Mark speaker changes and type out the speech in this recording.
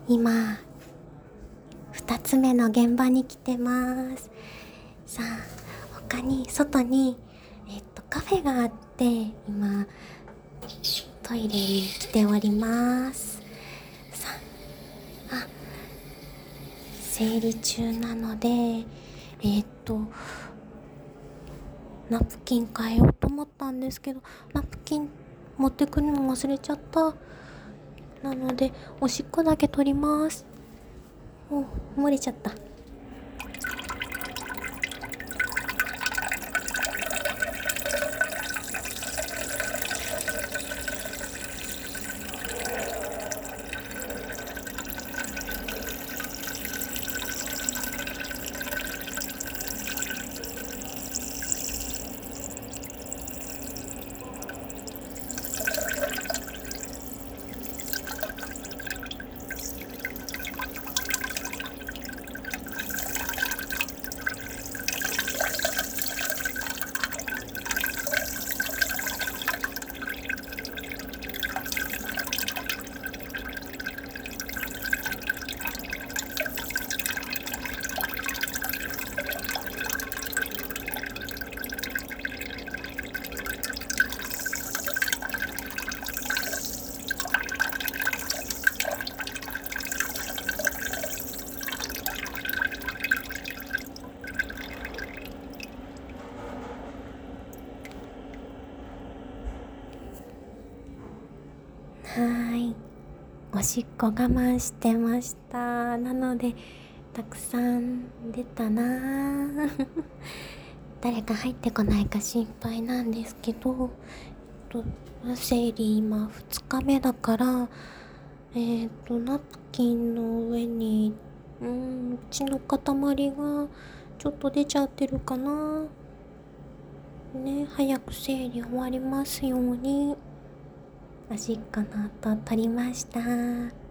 Speaker 1: 今2つ目の現場に来てます。さあ、他に外にカフェがあって、今トイレに来ております。さあ、生理中なのでナプキン変えようと思ったんですけど、ナプキン持ってくるの忘れちゃった。なのでおしっこだけ取ります。漏れちゃった。おしっこ我慢してました。なのでたくさん出たな誰か入ってこないか心配なんですけど、生理今2日目だから、ナプキンの上に血の塊がちょっと出ちゃってるかな。ね、早く生理終わりますように。おしっこの後取りました。